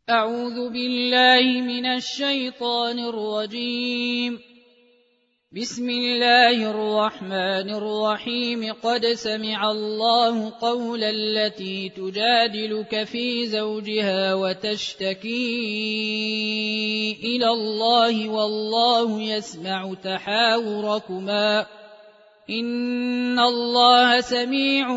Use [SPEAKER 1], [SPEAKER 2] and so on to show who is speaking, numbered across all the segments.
[SPEAKER 1] أعوذ بالله من الشيطان الرجيم. بسم الله الرحمن الرحيم. قد سمع الله قول التي تجادلك في زوجها وتشتكي إلى الله والله يسمع تحاوركما إن الله سميع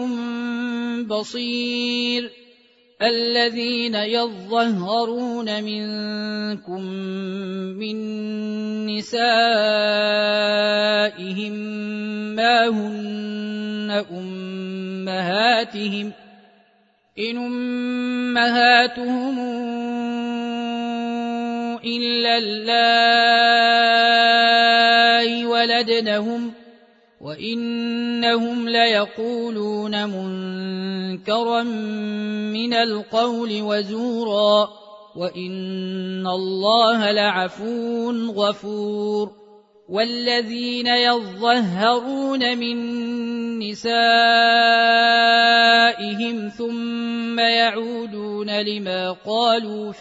[SPEAKER 1] بصير. الذين يظهرون منكم من نسائهم ما هن أمهاتهم إن أمهاتهم إلا اللائي ولدنهم وإنهم ليقولون منكرا من القول وزورا وإن الله لعفو غفور. والذين يظهرون من نسائهم ثم يعودون لما قالوا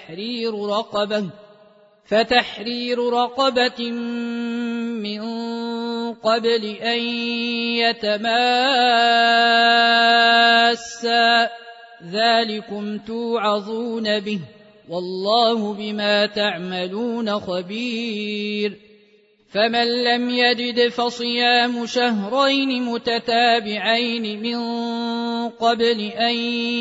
[SPEAKER 1] فتحرير رقبة من قبل أن يتماسا ذلكم توعظون به والله بما تعملون خبير. فمن لم يجد فصيام شهرين متتابعين من قبل أن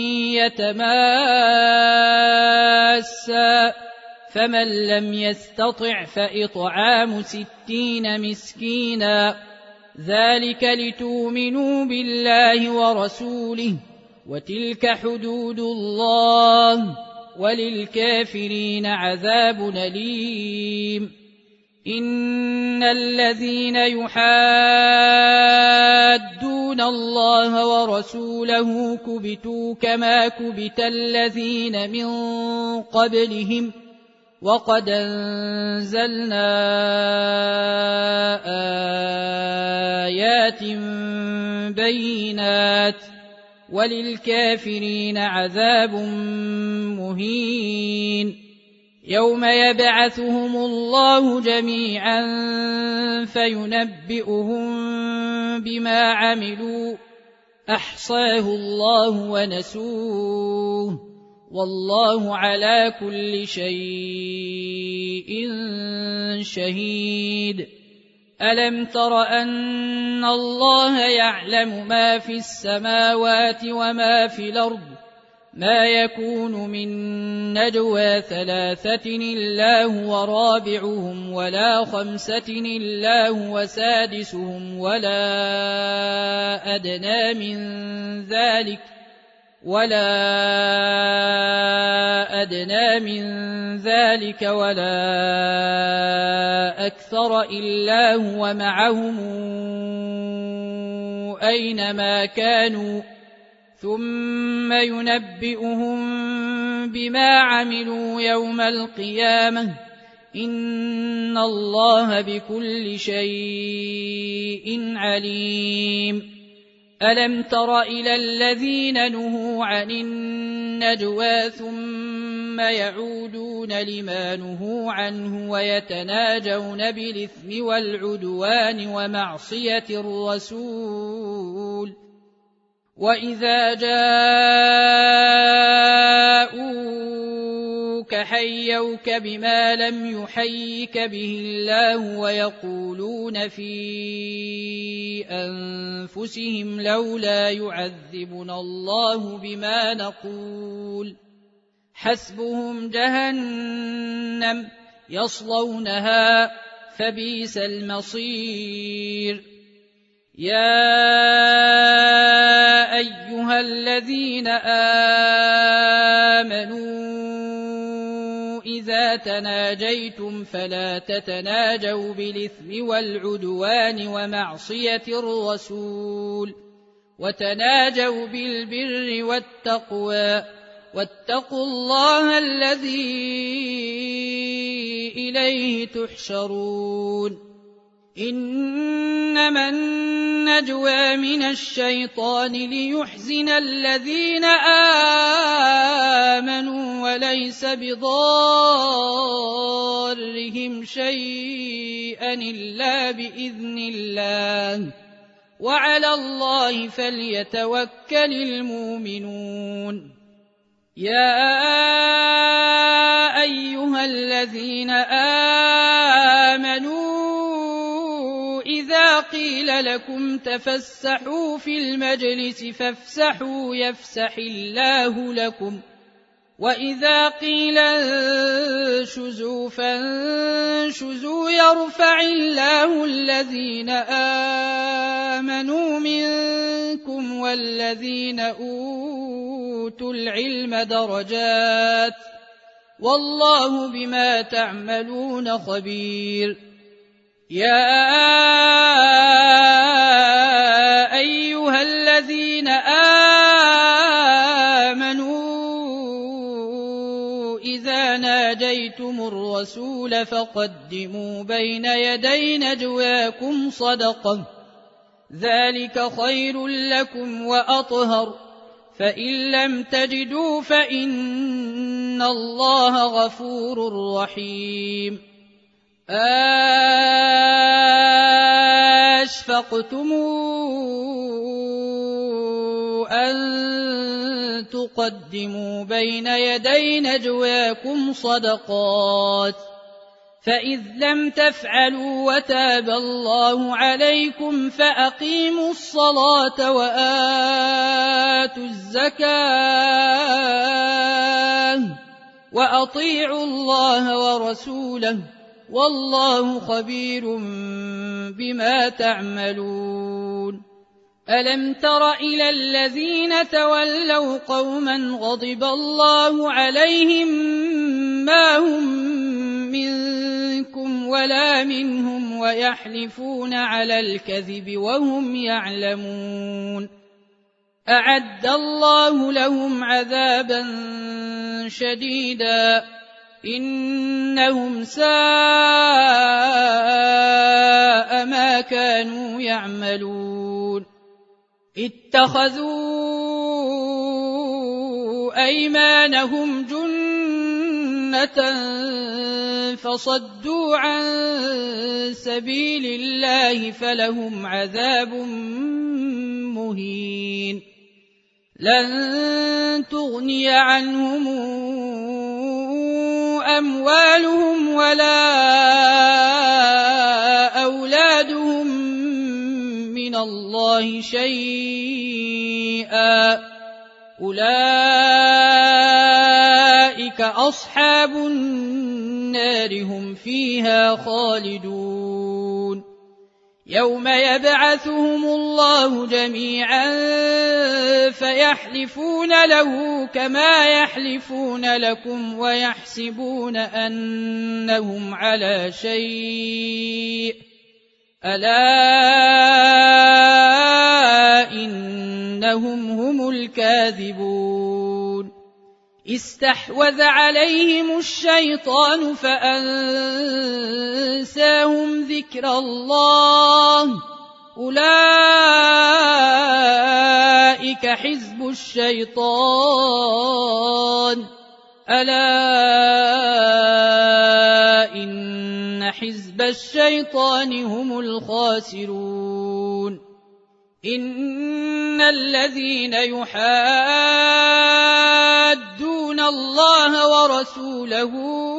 [SPEAKER 1] يتماسا فمن لم يستطع فإطعام 60 مسكينا ذلك لتؤمنوا بالله ورسوله وتلك حدود الله وللكافرين عذاب أليم. إن الذين يحادون الله ورسوله كبتوا كما كبت الذين من قبلهم وقد أنزلنا آيات بينات وللكافرين عذاب مهين. يوم يبعثهم الله جميعا فينبئهم بما عملوا أحصاه الله ونسوه والله على كل شيء شهيد. ألم تر أن الله يعلم ما في السماوات وما في الأرض ما يكون من نجوى 3 إلا هو رابعهم ولا 5 إلا هو سادسهم ولا أدنى من ذلك ولا أكثر إلا هو معهم أينما كانوا ثم ينبئهم بما عملوا يوم القيامة إن الله بكل شيء عليم. ألم تر إلى الذين نهوا عن النجوى ثم يعودون لما نهوا عنه ويتناجون بالإثم والعدوان ومعصية الرسول وإذا جاءوك حيوك بما لم يحيك به الله ويقولون في أنفسهم لولا يعذبنا الله بما نقول حسبهم جهنم يصلونها فبئس المصير. يا أيها الذين آمنوا إذا تناجيتم فلا تتناجوا بالإثم والعدوان ومعصية الرسول وتناجوا بالبر والتقوى واتقوا الله الذي إليه تحشرون. إنما النجوى من الشيطان ليحزن الذين آمنوا وليس بضارهم شيئا إلا بإذن الله وعلى الله فليتوكل المؤمنون. يا أيها الذين آمنوا إذا قيل لكم تفسحوا في المجلس فافسحوا يفسح الله لكم وإذا قيل انشزوا فانشزوا يرفع الله الذين آمنوا منكم والذين أوتوا العلم درجات والله بما تعملون خبير. يا أيها الذين آمنوا إذا ناجيتم الرسول فقدموا بين يدي نجواكم صدقة ذلك خير لكم وأطهر فإن لم تجدوا فإن الله غفور رحيم. أشفقتم أن تقدموا بين يدي نجواكم صدقات فإذ لم تفعلوا وتاب الله عليكم فأقيموا الصلاة وآتوا الزكاة وأطيعوا الله ورسوله والله خبير بما تعملون. ألم تر إلى الذين تولوا قوما غضب الله عليهم ما هم منكم ولا منهم ويحلفون على الكذب وهم يعلمون أعد الله لهم عذابا شديدا إنهم ساء ما كانوا يعملون. اتخذوا أيمانهم جنة فصدوا عن سبيل الله فلهم عذاب مهين. لن تغني عنهم أموالهم ولا أولادهم من الله شيئا أولئك أصحاب النار هم فيها خالدون. يوم يبعثهم الله جميعا فيحلفون له كما يحلفون لكم ويحسبون أنهم على شيء ألا إنهم هم الكاذبون. استحوذ عليهم الشيطان فأنساهم ذكر الله أولئك حزب الشيطان ألا إن حزب الشيطان هم الخاسرون. إن الذين يحادون الله ورسوله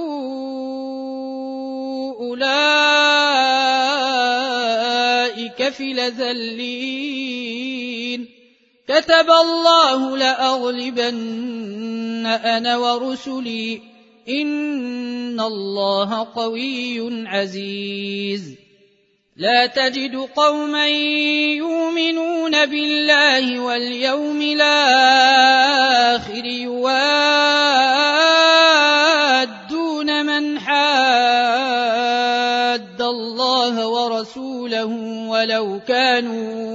[SPEAKER 1] أولئك في الأذلين كتب الله لأغلبن أنا ورسلي إن الله قوي عزيز. لا تجد قوما يؤمنون بالله واليوم الآخر يوادون من حاد الله ورسوله ولو كانوا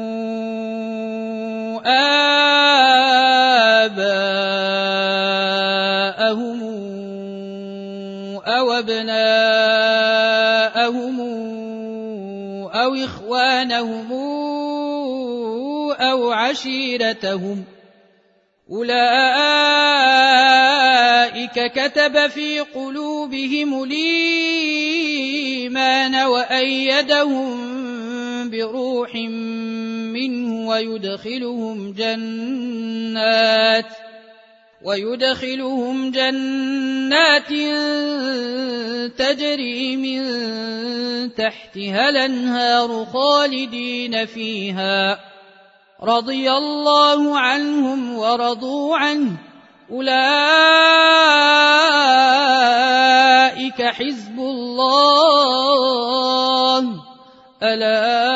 [SPEAKER 1] آباءهم أو أبناءهم أو إخوانهم أو عشيرتهم أولئك كتب في قلوبهم الإيمان وأيدهم بروح منه ويدخلهم جنات تجري من تحتها الأنهار خالدين فيها رضي الله عنهم ورضوا عنه أولئك حزب الله ألا